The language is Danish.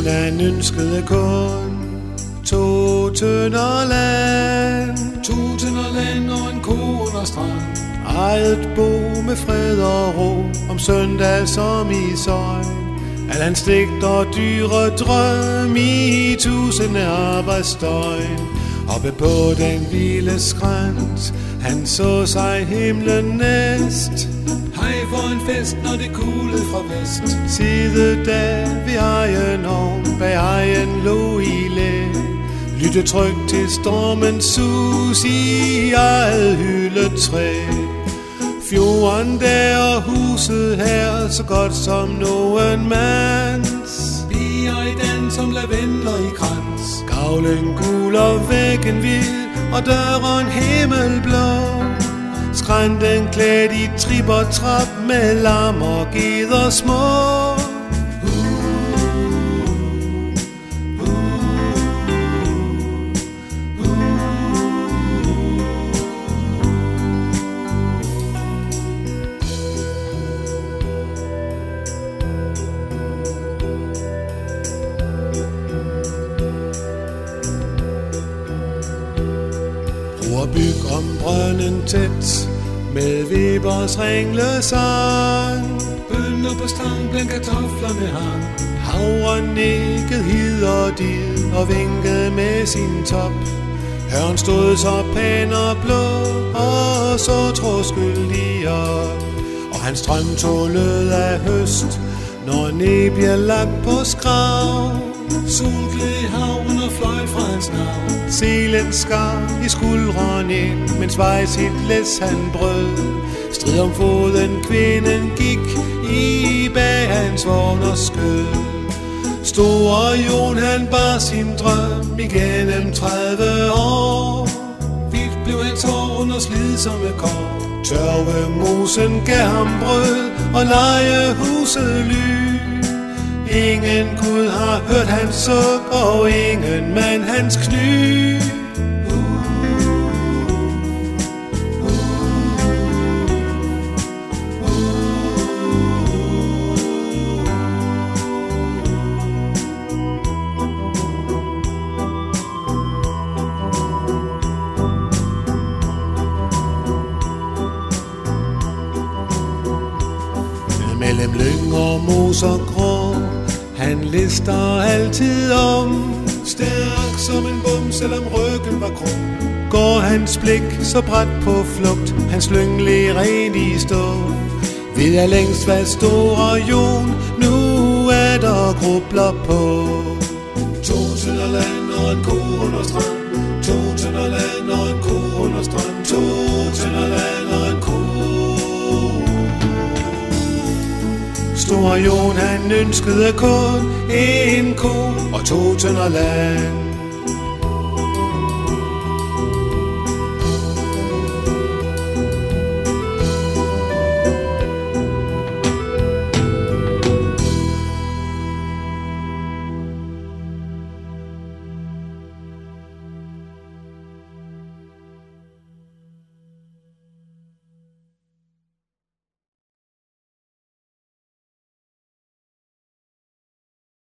han ønskede kun 2 tønder land. 2 tønder land og en ko under strand. Eget bo med fred og ro, om søndag som i søgn. Al hans digt og dyre drøm i 1000 arbejdsdøgn. Oppe på den vilde skrænt, han så sig himlen næst. Hej for en fest, når det kuglede fra vest. Side der ved egen ovn, bag egen lå i læ. Lytte trygt til stormens sus i eget hylletræ. Fjorden der og huset her, så godt som nogen mands. Piger i dans som lavendler i krans. Gavlen gul og væggen hvid, og døren himmelblå. Skrænten klædt i trip og trap, med lam og geder små. Og byg om brønden tæt, med Webers ringlesang. Bønner på stang, blandt kartoflerne hang. Havren nikkede hid og did, og vinkede med sin top. Hørn stod så pæn og blå, og så troskyldig op. Og hans drøm tog lød af høst, når næ bliver lagt på skrav. Solgled i havren og fløj fra hans navn. Selen skar i skuldrene ind, mens vej sit læs han brød. Strid om foden kvinden gik i bag hans vogn og skød. Store Jon han bar sin drøm igennem 30 år. Hvidt blev hans hår under slidsomme kår. Tørve mosen gav ham brød, og lejehuset ly. Ingen Gud har hørt hans suk, og ingen mand hans kny. Mellem lyng og mos og grå, han lister altid om. Stærk som en bum, selvom ryggen var krum. Går hans blik så bræt på flugt, hans lynglig rent i stå. Ved jeg længst hvad store Jon nu er der grubler på. 2 tønder land og en ko under strand. 2 tønder land og en ko under strand. 2 tønder land og en ko. Store Jon han ønskede kun en ko og 2 tønder land.